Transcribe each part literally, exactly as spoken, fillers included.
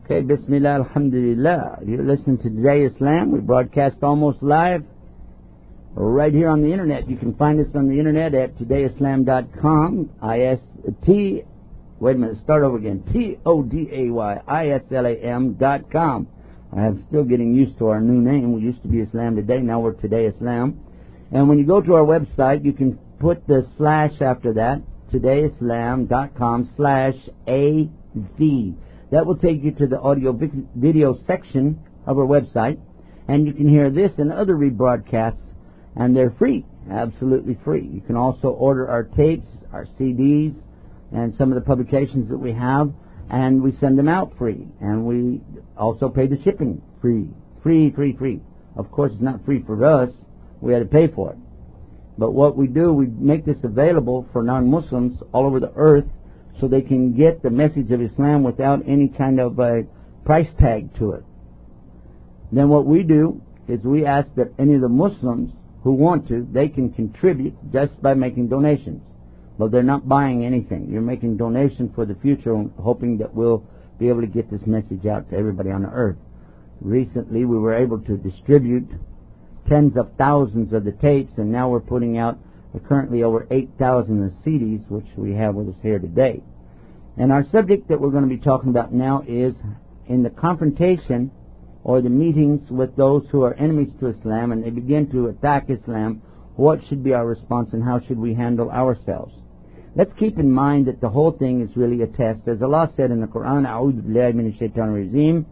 Okay, Bismillah, Alhamdulillah. You're listening to Today Islam. We broadcast almost live right here on the internet. You can find us on the internet at today islam dot com. I S T, wait a minute, start over again. T O D A Y I S L A M dot com. I am still getting used to our new name. We used to be Islam Today, now we're Today Islam. And when you go to our website, you can put the slash after that, today islam dot com slash A V. That will take you to the audio video section of our website, and you can hear this and other rebroadcasts, and they're free, absolutely free. You can also order our tapes, our C Ds, and some of the publications that we have, and we send them out free. And we also pay the shipping free, free, free, free. Of course, it's not free for us. We had to pay for it. But what we do, we make this available for non-Muslims all over the earth, so they can get the message of Islam without any kind of a price tag to it. Then what we do is we ask that any of the Muslims who want to, they can contribute just by making donations. But they're not buying anything. You're making donations for the future, hoping that we'll be able to get this message out to everybody on the earth. Recently we were able to distribute tens of thousands of the tapes, and now we're putting out currently over eight thousand of the C Ds, which we have with us here today. And our subject that we're going to be talking about now is in the confrontation or the meetings with those who are enemies to Islam and they begin to attack Islam, what should be our response and how should we handle ourselves? Let's keep in mind that the whole thing is really a test. As Allah said in the Quran, A'udhu billahi minash shaitanir rajeem,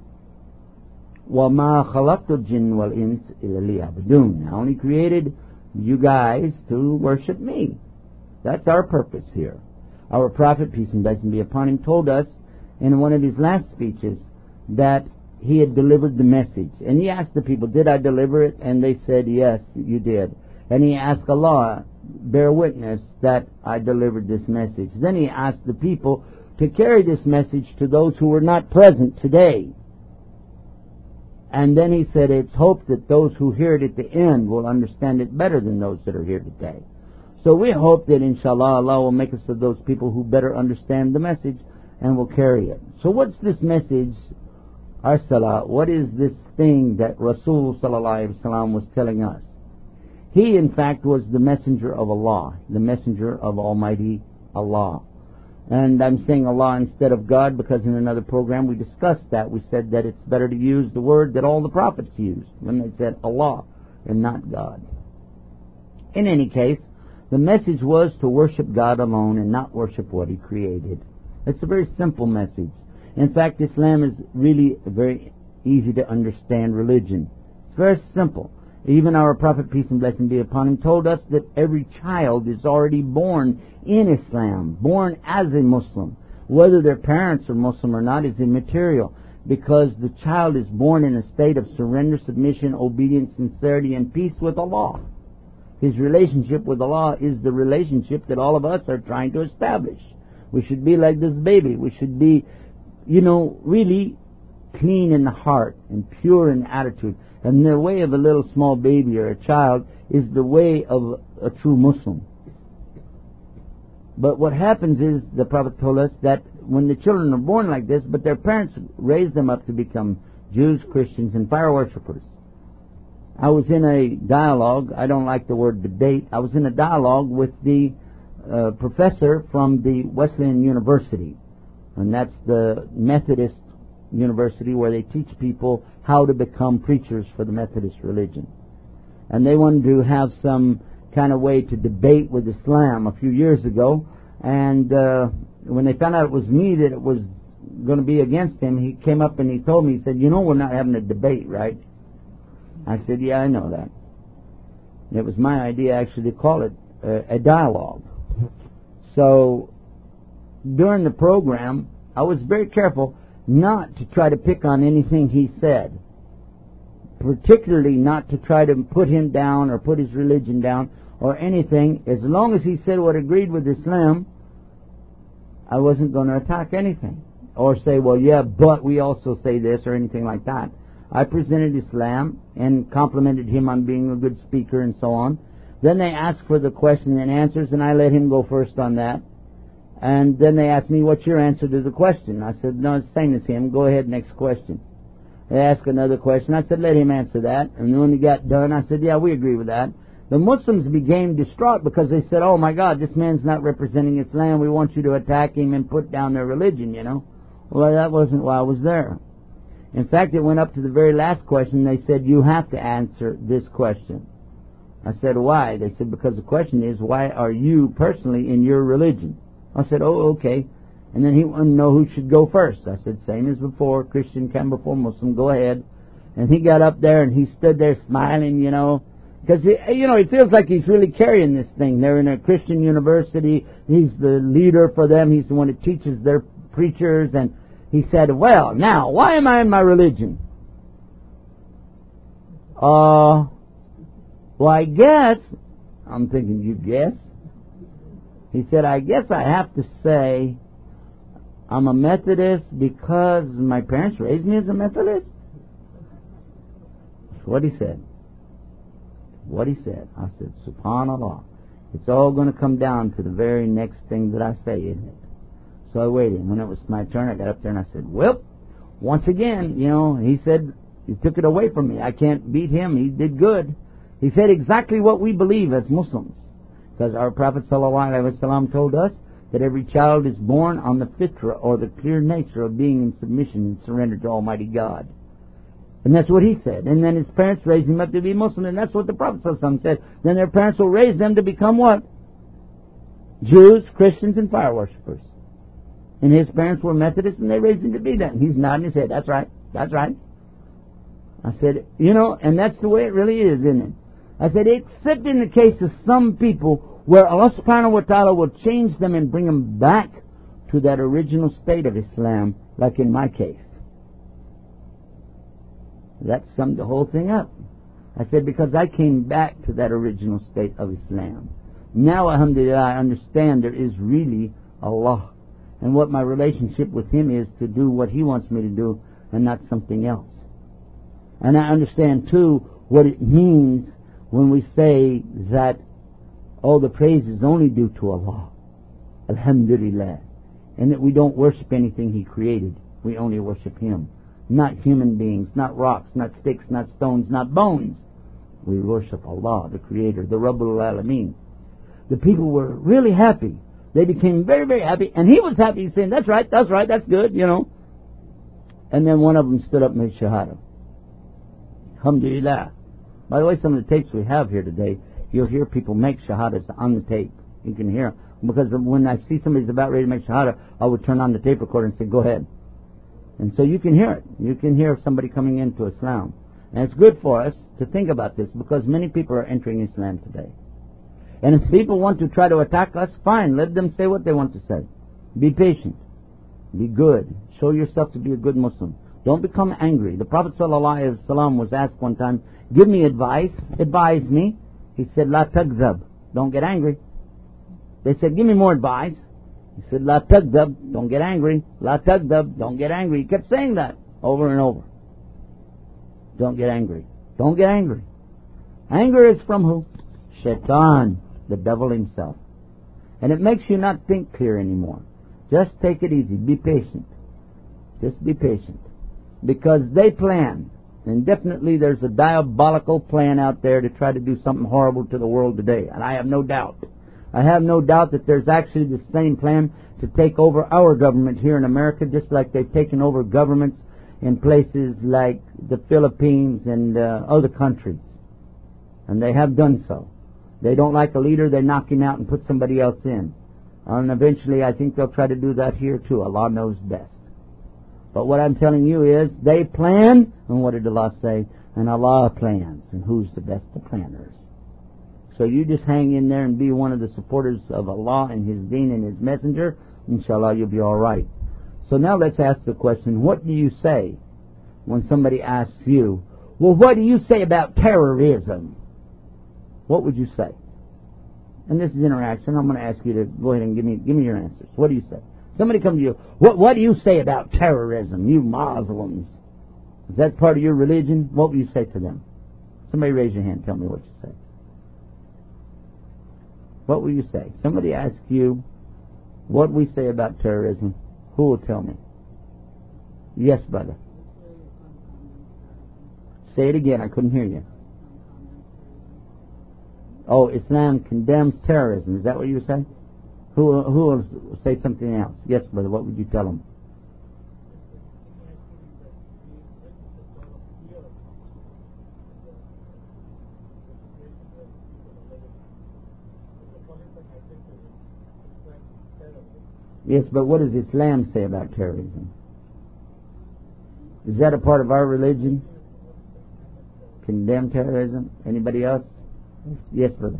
وَمَا خَلَقْتُ الْجِنَّ وَالْإِنسَ إِلَّا لِيَعْبُدُونَ. I only created you guys to worship me. That's our purpose here. Our Prophet, peace and blessing be upon him, told us in one of his last speeches that he had delivered the message. And he asked the people, did I deliver it? And they said, yes, you did. And he asked Allah, bear witness that I delivered this message. Then he asked the people to carry this message to those who were not present today. And then he said, it's hoped that those who hear it at the end will understand it better than those that are here today. So we hope that inshallah Allah will make us of those people who better understand the message and will carry it. So what's this message, Arsala? What is this thing that Rasul sallallahu alaihi wasallam was telling us? He in fact was the messenger of Allah, the messenger of Almighty Allah. And I'm saying Allah instead of God because in another program we discussed that. We said that it's better to use the word that all the prophets used when they said Allah and not God. In any case, the message was to worship God alone and not worship what He created. It's a very simple message. In fact, Islam is really a very easy to understand religion. It's very simple. Even our Prophet, peace and blessing be upon him, told us that every child is already born in Islam, born as a Muslim. Whether their parents are Muslim or not is immaterial, because the child is born in a state of surrender, submission, obedience, sincerity, and peace with Allah. His relationship with Allah is the relationship that all of us are trying to establish. We should be like this baby. We should be, you know, really clean in the heart and pure in attitude. And the way of a little small baby or a child is the way of a true Muslim. But what happens is, the Prophet told us that when the children are born like this, but their parents raise them up to become Jews, Christians, and fire worshippers. I was in a dialogue, I don't like the word debate, I was in a dialogue with the uh, professor from the Wesleyan University. And that's the Methodist University where they teach people how to become preachers for the Methodist religion. And they wanted to have some kind of way to debate with Islam a few years ago. And uh, when they found out it was me that it was going to be against him, he came up and he told me, he said, you know we're not having a debate, right? I said, yeah, I know that. It was my idea actually to call it a, a dialogue. So during the program, I was very careful not to try to pick on anything he said, particularly not to try to put him down or put his religion down or anything. As long as he said what agreed with Islam, I wasn't going to attack anything or say, well, yeah, but we also say this or anything like that. I presented Islam and complimented him on being a good speaker and so on. Then they asked for the question and answers, and I let him go first on that. And then they asked me, what's your answer to the question? I said, no, it's the same as him. Go ahead, next question. They asked another question. I said, let him answer that. And when he got done, I said, yeah, we agree with that. The Muslims became distraught because they said, oh my God, this man's not representing Islam. We want you to attack him and put down their religion, you know. Well, that wasn't why I was there. In fact, it went up to the very last question. They said, you have to answer this question. I said, why? They said, because the question is, why are you personally in your religion? I said, oh, okay. And then he wanted to know who should go first. I said, same as before, Christian come before Muslim, go ahead. And he got up there and he stood there smiling, you know, because, you know, he feels like he's really carrying this thing. They're in a Christian university. He's the leader for them. He's the one that teaches their preachers. And he said, well, now, why am I in my religion? Uh, well, I guess, I'm thinking, you guess? He said, I guess I have to say I'm a Methodist because my parents raised me as a Methodist. That's what he said. What he said. I said, SubhanAllah. It's all going to come down to the very next thing that I say, isn't it? So I waited. When it was my turn, I got up there and I said, well, once again, you know, he said, he took it away from me. I can't beat him. He did good. He said exactly what we believe as Muslims. Because our Prophet ﷺ told us that every child is born on the fitra, or the clear nature of being in submission and surrender to Almighty God. And that's what he said. And then his parents raised him up to be Muslim, and that's what the Prophet ﷺ said. Then their parents will raise them to become what? Jews, Christians, and fire worshippers. And his parents were Methodists, and they raised him to be that. And he's nodding his head. That's right. That's right. I said, you know, and that's the way it really is, isn't it? I said, except in the case of some people where Allah subhanahu wa ta'ala will change them and bring them back to that original state of Islam, like in my case. That summed the whole thing up. I said, because I came back to that original state of Islam. Now, alhamdulillah, I understand there is really Allah. And what my relationship with Him is to do what He wants me to do and not something else. And I understand, too, what it means when we say that all the praise is only due to Allah. Alhamdulillah. And that we don't worship anything He created. We only worship Him. Not human beings, not rocks, not sticks, not stones, not bones. We worship Allah, the Creator, the Rabbul Alameen. The people were really happy. They became very, very happy. And he was happy, saying, that's right, that's right, that's good, you know. And then one of them stood up and made Shahada. Alhamdulillah. By the way, some of the tapes we have here today, you'll hear people make Shahadas on the tape. You can hear them. Because when I see somebody's about ready to make Shahada, I would turn on the tape recorder and say, go ahead. And so you can hear it. You can hear somebody coming into Islam. And it's good for us to think about this, because many people are entering Islam today. And if people want to try to attack us, fine, let them say what they want to say. Be patient. Be good. Show yourself to be a good Muslim. Don't become angry. The Prophet ﷺ was asked one time, give me advice, advise me. He said, La tagzab, don't get angry. They said, give me more advice. He said, La tagzab, don't get angry. La tagzab, don't get angry. He kept saying that over and over. Don't get angry. Don't get angry. Anger is from who? Shaitan, the devil himself. And it makes you not think clear anymore. Just take it easy. Be patient. Just be patient. Because they plan. And definitely there's a diabolical plan out there to try to do something horrible to the world today. And I have no doubt. I have no doubt that there's actually the same plan to take over our government here in America, just like they've taken over governments in places like the Philippines and uh, other countries. And they have done so. They don't like a leader, they knock him out and put somebody else in. And eventually I think they'll try to do that here too. Allah knows best. But what I'm telling you is, they plan, and what did Allah say? And Allah plans, and who's the best of planners? So you just hang in there and be one of the supporters of Allah and His Deen and His Messenger. Inshallah, you'll be all right. So now let's ask the question, what do you say when somebody asks you, well, what do you say about terrorism? What would you say? And this is interaction. I'm going to ask you to go ahead and give me give me your answers. What do you say? Somebody comes to you, what, what do you say about terrorism, you Muslims? Is that part of your religion? What would you say to them? Somebody raise your hand. Tell me what you say. What will you say? Somebody asks you, What we say about terrorism? Who will tell me? Yes, brother. Say it again. I couldn't hear you. Oh, Islam condemns terrorism. Is that what you were saying? Who who will say something else? Yes, brother. What would you tell them? Yes, but what does Islam say about terrorism? Is that a part of our religion? Condemn terrorism? Anybody else? Yes, brother.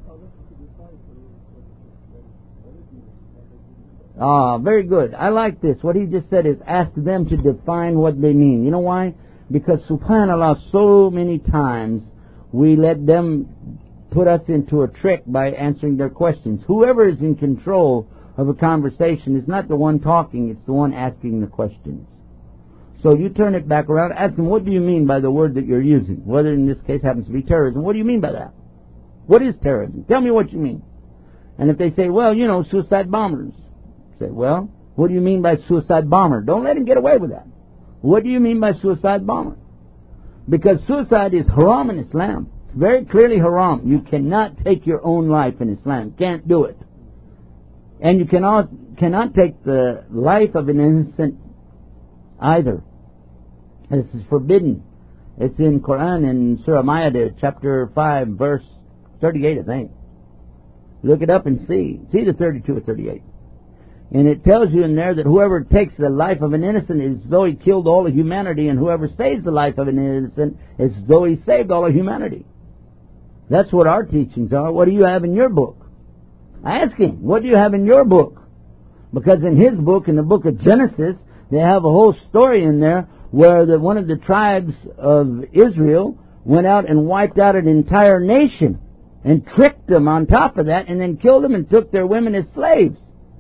Ah, very good. I like this. What he just said is ask them to define what they mean. You know why? Because subhanAllah, so many times we let them put us into a trick by answering their questions. Whoever is in control of a conversation is not the one talking, it's the one asking the questions. So you turn it back around, ask them, what do you mean by the word that you're using? Whether in this case happens to be terrorism. What do you mean by that? What is terrorism? Tell me what you mean. And if they say, well, you know, suicide bombers. Say, well, what do you mean by suicide bomber? Don't let him get away with that. What do you mean by suicide bomber? Because suicide is haram in Islam. It's very clearly haram. You cannot take your own life in Islam. Can't do it. And you cannot cannot take the life of an innocent either. This is forbidden. It's in Quran in Surah Ma'idah, chapter five, verse thirty-eight, I think. Look it up and see. It's either thirty-two or thirty-eight. And it tells you in there that whoever takes the life of an innocent is as though he killed all of humanity, and whoever saves the life of an innocent is as though he saved all of humanity. That's what our teachings are. What do you have in your book? Ask him, what do you have in your book? Because in his book, in the book of Genesis, they have a whole story in there where the, one of the tribes of Israel went out and wiped out an entire nation and tricked them on top of that and then killed them and took their women as slaves.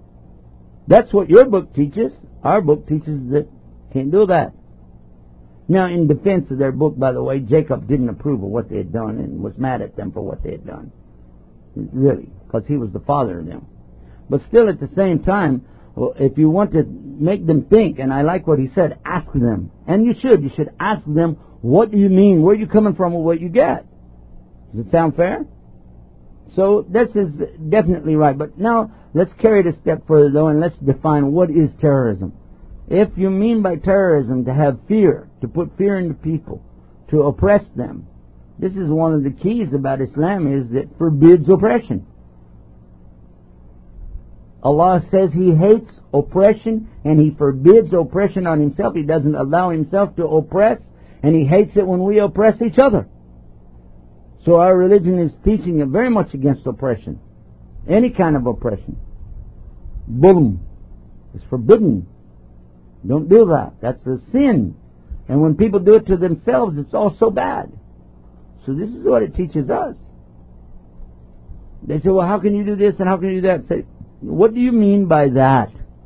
That's what your book teaches. Our book teaches that can't do that. Now, in defense of their book, by the way, Jacob didn't approve of what they had done and was mad at them for what they had done. Really, because he was the father of them. But still, at the same time, if you want to make them think, and I like what he said, ask them. And you should. You should ask them, what do you mean? Where are you coming from with what you get? Does it sound fair? So this is definitely right. But now, let's carry it a step further, though, and let's define what is terrorism. If you mean by terrorism to have fear, to put fear into people, to oppress them, this is one of the keys about Islam, is it forbids oppression. Allah says He hates oppression and He forbids oppression on Himself. He doesn't allow Himself to oppress, and He hates it when we oppress each other. So our religion is teaching very much against oppression. Any kind of oppression. Boom. It's forbidden. Don't do that. That's a sin. And when people do it to themselves, it's also bad. So this is what it teaches us. They say, well, how can you do this and how can you do that? Say, what do you mean by that?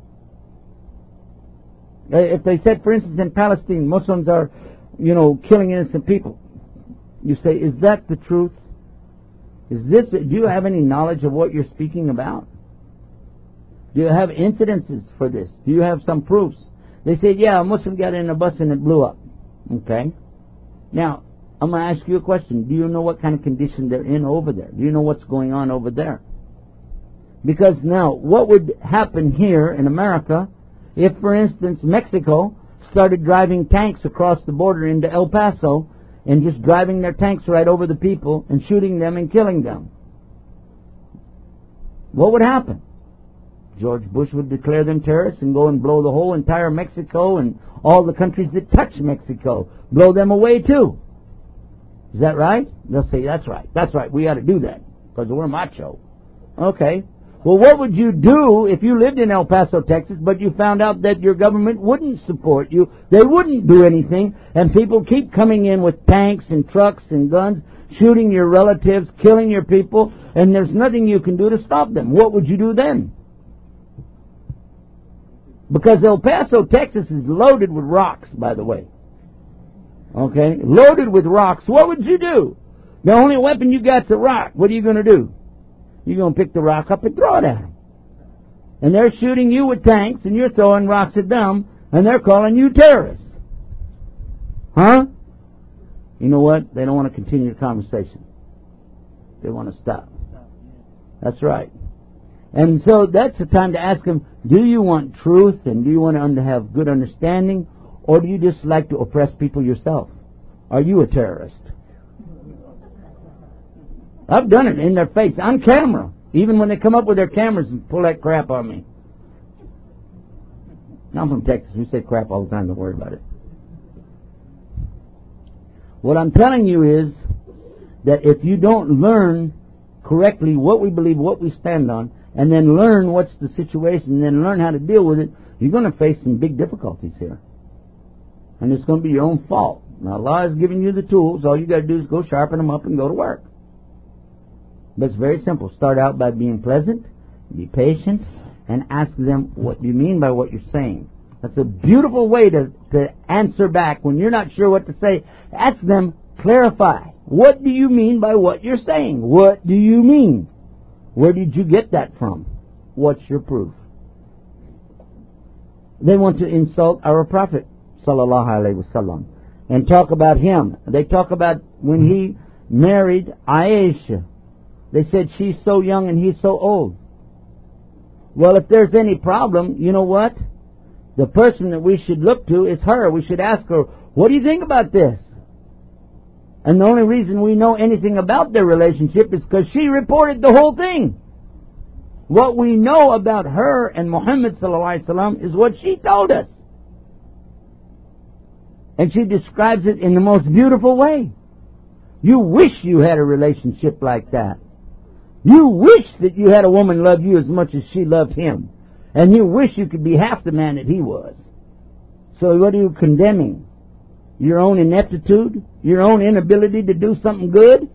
If they said, for instance, in Palestine, Muslims are, you know, killing innocent people. You say, is that the truth? Is this, do you have any knowledge of what you're speaking about? Do you have incidences for this? Do you have some proofs? They say, yeah, a Muslim got in a bus and it blew up. Okay. Now, I'm going to ask you a question. Do you know what kind of condition they're in over there? Do you know what's going on over there? Because now, what would happen here in America if, for instance, Mexico started driving tanks across the border into El Paso and just driving their tanks right over the people and shooting them and killing them? What would happen? George Bush would declare them terrorists and go and blow the whole entire Mexico and all the countries that touch Mexico, blow them away too. Is that right? They'll say, that's right, that's right, we ought to do that because we're macho. Okay. Well, what would you do if you lived in El Paso, Texas, but you found out that your government wouldn't support you, they wouldn't do anything, and people keep coming in with tanks and trucks and guns, shooting your relatives, killing your people, and there's nothing you can do to stop them? What would you do then? Because El Paso, Texas is loaded with rocks, by the way. Okay? Loaded with rocks. What would you do? The only weapon you got's a rock. What are you going to do? You're going to pick the rock up and throw it at them. and they're shooting you with tanks, and you're throwing rocks at them, and they're calling you terrorists. Huh? You know what? They don't want to continue the conversation. They want to stop. That's right. And so that's the time to ask them, do you want truth and do you want to have good understanding, or do you just like to oppress people yourself? Are you a terrorist? I've done it in their face, on camera, even when they come up with their cameras and pull that crap on me. I'm from Texas. We say crap all the time. Don't worry about it. What I'm telling you is that if you don't learn correctly what we believe, what we stand on, and then learn what's the situation, and then learn how to deal with it, you're going to face some big difficulties here. And it's going to be your own fault. Now, Allah is giving you the tools. All you got to do is go sharpen them up and go to work. But it's very simple. Start out by being pleasant, be patient, and ask them, what do you mean by what you're saying? That's a beautiful way to, to answer back. When you're not sure what to say, ask them, clarify. What do you mean by what you're saying? What do you mean? Where did you get that from? What's your proof? They want to insult our Prophet sallallahu alaihi wasallam and talk about him. They talk about when he married Aisha. They said she's so young and he's so old. Well, if there's any problem, you know what? The person that we should look to is her. We should ask her, what do you think about this? And the only reason we know anything about their relationship is because she reported the whole thing. What we know about her and Muhammad sallallahu alaihi wasallam is what she told us. And she describes it in the most beautiful way. You wish you had a relationship like that. You wish that you had a woman love you as much as she loved him. And you wish you could be half the man that he was. So what are you condemning? Your own ineptitude? Your own inability to do something good?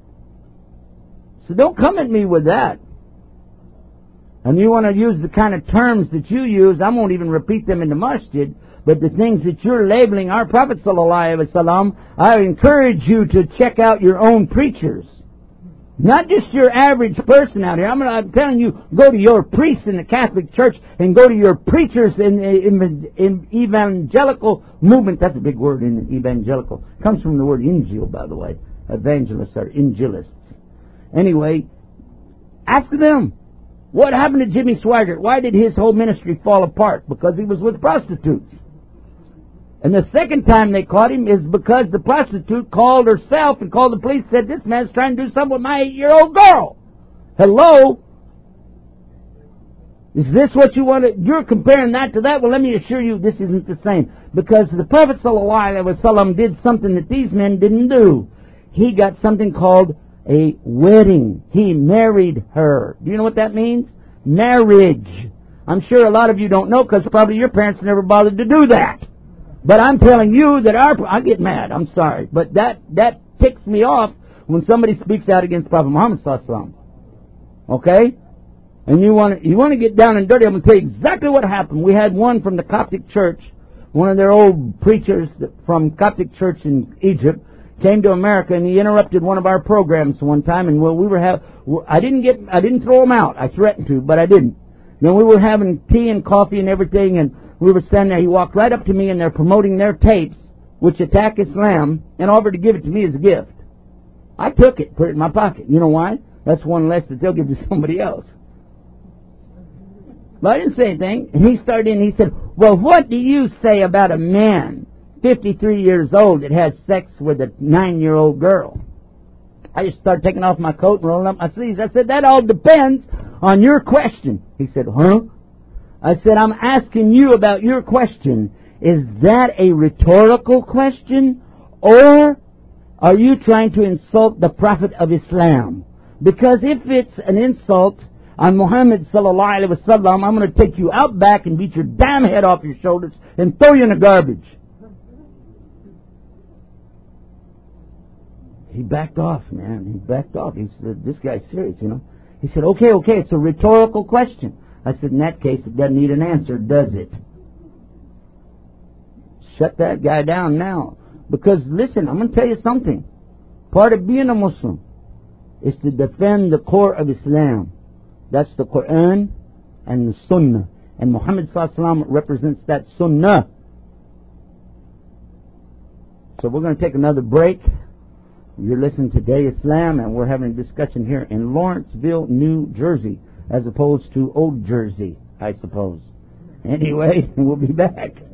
So don't come at me with that. And you want to use the kind of terms that you use, I won't even repeat them in the masjid, but the things that you're labeling our Prophet sallallahu alaihi wasallam, I encourage you to check out your own preachers. Not just your average person out here. I'm, I'm telling you, go to your priests in the Catholic Church and go to your preachers in, in, in evangelical movement. That's a big word in evangelical. It comes from the word Injil, by the way. Evangelists are Injilists. Anyway, ask them, what happened to Jimmy Swaggart? Why did his whole ministry fall apart? Because he was with prostitutes. And the second time they caught him is because the prostitute called herself and called the police and said, this man's trying to do something with my eight-year-old girl. Hello? Is this what you want to... You're comparing that to that? Well, let me assure you this isn't the same. Because the Prophet ﷺ did something that these men didn't do. He got something called a wedding. He married her. Do you know what that means? Marriage. I'm sure a lot of you don't know because probably your parents never bothered to do that. But I'm telling you that our... I get mad, I'm sorry. But that, that ticks me off when somebody speaks out against Prophet Muhammad sallallahu alaihi wasallam. Okay? And you want to you want to get down and dirty, I'm going to tell you exactly what happened. We had one from the Coptic Church, one of their old preachers from Coptic Church in Egypt, came to America and he interrupted one of our programs one time. And well, we were have I didn't get I didn't throw him out. I threatened to, but I didn't. Then we were having tea and coffee and everything, and we were standing there. He walked right up to me, and they're promoting their tapes, which attack Islam, and offered to give it to me as a gift. I took it, put it in my pocket. You know why? That's one less that they'll give to somebody else. But I didn't say anything. And he started in, he said, well, what do you say about a man, fifty-three years old, that has sex with a nine-year-old girl? I just started taking off my coat and rolling up my sleeves. I said, that all depends on your question. He said, huh? I said, I'm asking you about your question. Is that a rhetorical question? Or are you trying to insult the Prophet of Islam? Because if it's an insult on Muhammad sallallahu alaihi wasallam, I'm going to take you out back and beat your damn head off your shoulders and throw you in the garbage. He backed off, man. He backed off. He said, this guy's serious, you know. He said, okay, okay, it's a rhetorical question. I said, in that case, it doesn't need an answer, does it? Shut that guy down now. Because, listen, I'm going to tell you something. Part of being a Muslim is to defend the core of Islam. That's the Quran, and the Sunnah. And Muhammad sallallahu alaihi wasallam represents that Sunnah. So we're going to take another break. You're listening to Day Islam, and we're having a discussion here in Lawrenceville, New Jersey, as opposed to Old Jersey, I suppose. Anyway, we'll be back.